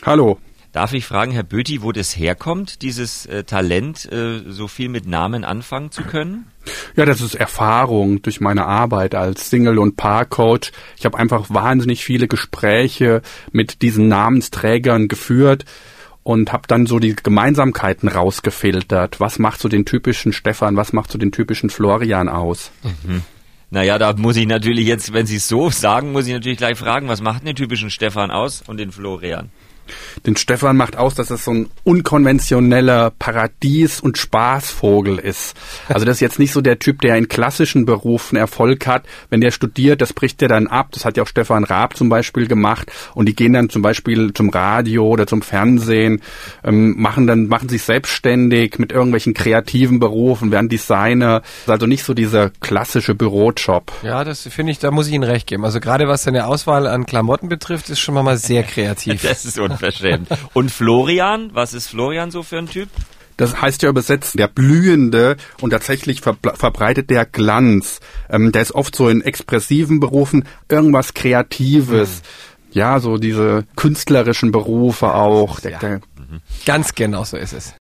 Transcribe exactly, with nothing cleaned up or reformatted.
Hallo. Darf ich fragen, Herr Böthi, wo das herkommt, dieses äh, Talent, äh, so viel mit Namen anfangen zu können? Ja, das ist Erfahrung durch meine Arbeit als Single- und Paarcoach. Ich habe einfach wahnsinnig viele Gespräche mit diesen Namensträgern geführt und habe dann so die Gemeinsamkeiten rausgefiltert. Was macht so den typischen Stefan, was macht so den typischen Florian aus? Mhm. Naja, da muss ich natürlich jetzt, wenn Sie es so sagen, muss ich natürlich gleich fragen, was macht den typischen Stefan aus und den Florian? Den Stefan macht aus, dass es so ein unkonventioneller Paradies- und Spaßvogel ist. Also das ist jetzt nicht so der Typ, der in klassischen Berufen Erfolg hat. Wenn der studiert, das bricht der dann ab. Das hat ja auch Stefan Raab zum Beispiel gemacht. Und die gehen dann zum Beispiel zum Radio oder zum Fernsehen, ähm, machen dann machen sich selbstständig mit irgendwelchen kreativen Berufen, werden Designer. Also nicht so dieser klassische Bürojob. Ja, das finde ich, da muss ich Ihnen recht geben. Also gerade was seine Auswahl an Klamotten betrifft, ist schon mal sehr kreativ. Das ist unverschämt. Und Florian, was ist Florian so für ein Typ? Das heißt ja übersetzt der Blühende und tatsächlich verbl- verbreitet der Glanz. Ähm, der ist oft so in expressiven Berufen irgendwas Kreatives. Mhm. Ja, so diese künstlerischen Berufe auch. Der, ja. der, Ganz genau so ist es.